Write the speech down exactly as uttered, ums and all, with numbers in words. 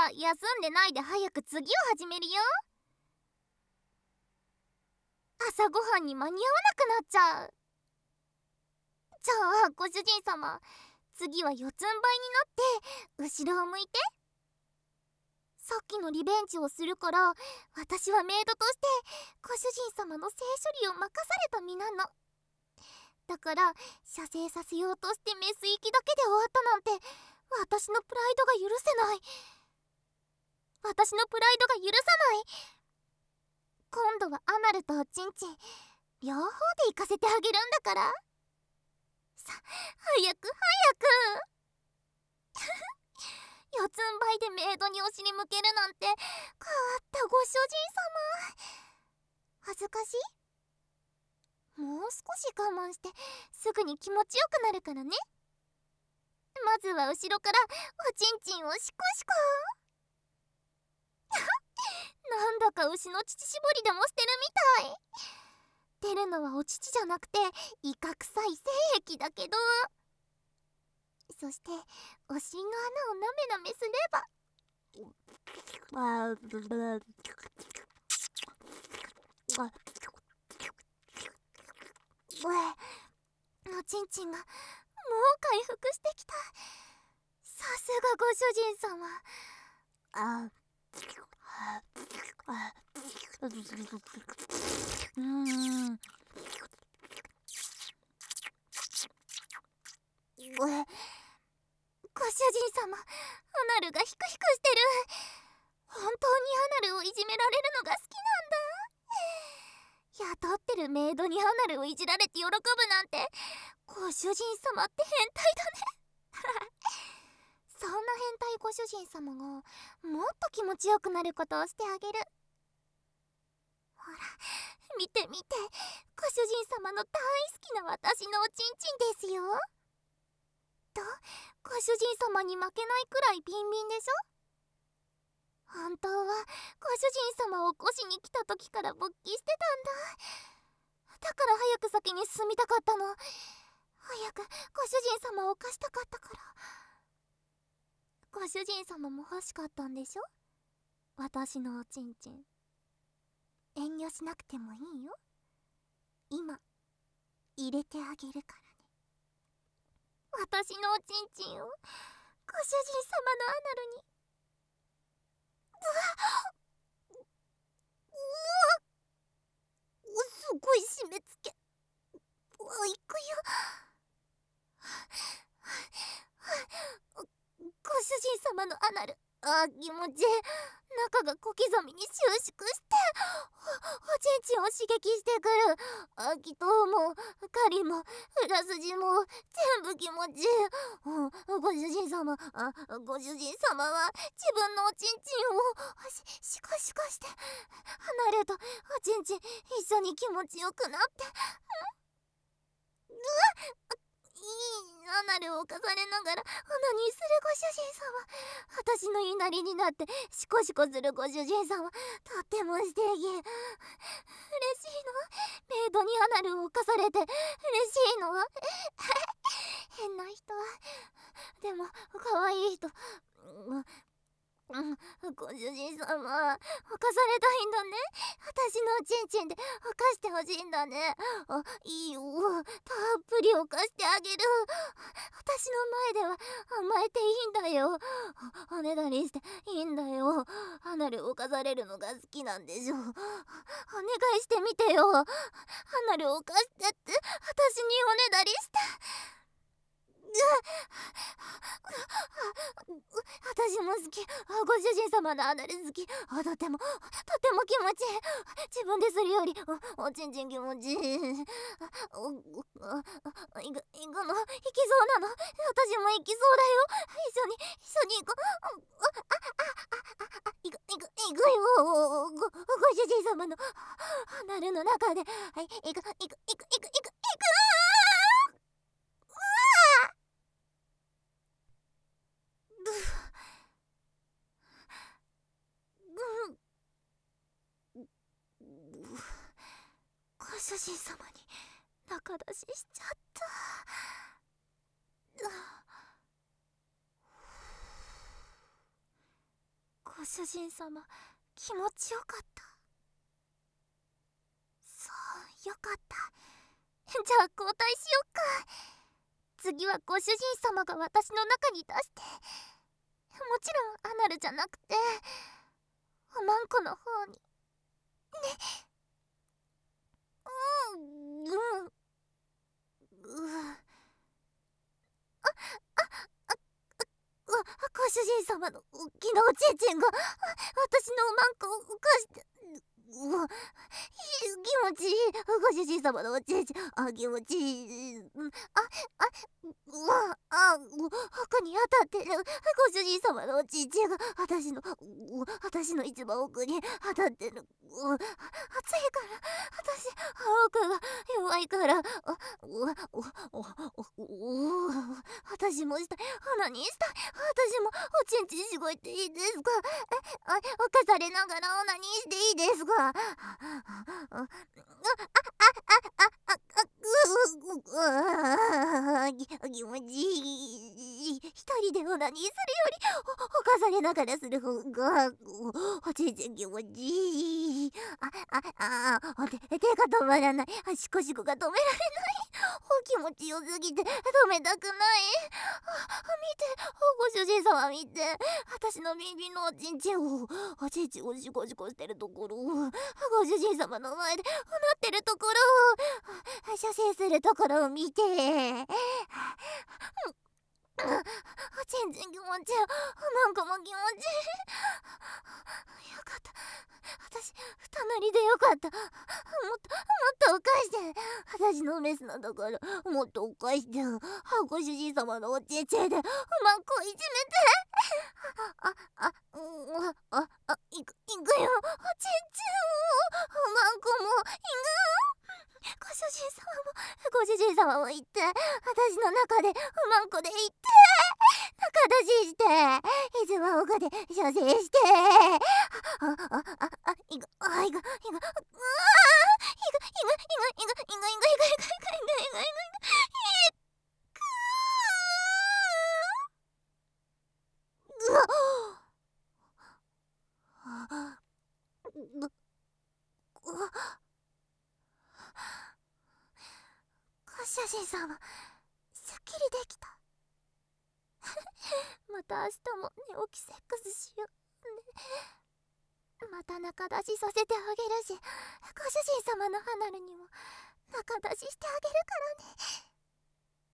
ら休んでないで早く次を始めるよ。朝ごはんに間に合わなくなっちゃう。じゃあご主人様、次は四つん這いになって後ろを向いて。さっきのリベンジをするから、私はメイドとしてご主人様の性処理を任された身なの。だから射精させようとしてメス行きだけで終わったなんて、私のプライドが許せない。私のプライドが許さない。今度はアナルとおちんちん両方で行かせてあげるんだから。さ、早く早く四つん這いでメイドにお尻向けるなんて変わったご主人様。恥ずかしい？もう少し我慢してすぐに気持ちよくなるからね。まずは後ろからおちんちんをシコシコなんだか牛の乳搾りでもしてるみたい。出るのはお乳じゃなくてイカ臭い精液だけど、そしてお尻の穴をなめなめすればおちんちんがもう回復してきた。さすがご主人様。あうーんご主人様、アナルがヒクヒクしてる。本当にアナルをいじめられるのが好きなんだ。雇ってるメイドにアナルをいじられて喜ぶなんて、ご主人様って変態だねそんな変態ご主人様がもっと気持ちよくなることをしてあげる。ほら見て見て、ご主人様の大好きな私のおちんちんですよ。と、ご主人様に負けないくらいビンビンでしょ。本当はご主人様を起こしに来た時から勃起してたんだ。だから早く先に進みたかったの。早くご主人様を犯したかったから。ご主人様も欲しかったんでしょ、私のおちんちん。遠慮しなくてもいいよ。今入れてあげるからね。私のおちんちんをご主人様のアナルに。うわっ、うわっ、すごい締め付け。うわ、いくよ。ご主人様のアナル、あ、気持ちいい。中が小刻みに収縮してお、おちんちんを刺激してくる。あ、気筒も狩りも裏筋も全部気持ちいい。うん、ご主人様、あ、ご主人様は自分のおちんちんをしシコシコして離れとおちんちん一緒に気持ちよくなって、うわっ、いいアナルを重ねながらオナニーするご主人様。私の言いなりになってシコシコするご主人様、とっても素敵。嬉しいの。メイドにアナルを犯されて嬉しいの変な人。でも可愛い人。うん、ご主人様、犯されたいんだね。私のおちんちんで犯してほしいんだね。あ、いいよ、たっぷり犯してあげる。私の前では甘えていいんだよ。おねだりしていいんだよ。アナルを犯されるのが好きなんでしょ。お願いしてみてよ。アナルを犯してって私におねだりして。私も好き。ご主人様のアナル好き。あ、とてもとても気持ちいい。自分でするよりお、おちんちん気持ちいい。お、あ、あ、いく、いくの、行きそうなの。私も行きそうだよ。一緒に一緒に行こう。あ、あ、あ、あ、あ、行く行く行くよ。ご、ご主人様のアナルの中で、はい、行く行く行く行く行く行く。ご主人様に仲出ししちゃった。 主人様、気持ちよかった。そう、よかった。じゃあ交代しよっか。次はご主人様が私の中に出して、もちろんアナルじゃなくておまんこの方にね。うんうんうああああご主人様の大きなおちんちんが私のおまんこを浮かして、うわ気持ちいい。ご主人様のおちんちん、あ、気持ちいい。うんああうわあ奥に当たってる。ご主人様のおちんちんが私のう私の一番奥に当たってる。う暑いから私奥が弱いから、あうわおおおお私もしたい。花にしたい。私もおちんちんしごいていいですか。えあ犯されながらオナニーしていいですか。あああああああ気持ちいい。一人でオナニーするより犯されながらする方がおちんちん気持ちいい。ああああ手手が止まらない。シコシコが止められない。気持ちよすぎて止めたくない。見てご主人様見て。私の耳のおちんちんをおちんちんをシコシコしてるところをご主人様の前でなってるところを射精するところを見て、おちんちん気持ちいい。おまんこも気持ちいい。よかった。私二なりでよかった。もっともっとおかして。私のメスのところもっとおかして。ご主人様のおちんちんでおまんこいじめて。あああうんああいくいくよ。おちんちんをおまんこもいく。ご主人様もご主人様も言って、私の中でおまんこで言って、仲出しして、いつも奥で射精して、ああああいくあいくいくうわいくいくいくいくいくいくいくいくいくいくいくいくいくいくいくいくうわご主人様、すっきりできた。また明日も寝起きセックスしようね。また仲出しさせてあげるし、ご主人様の離れにも仲出ししてあげるからね。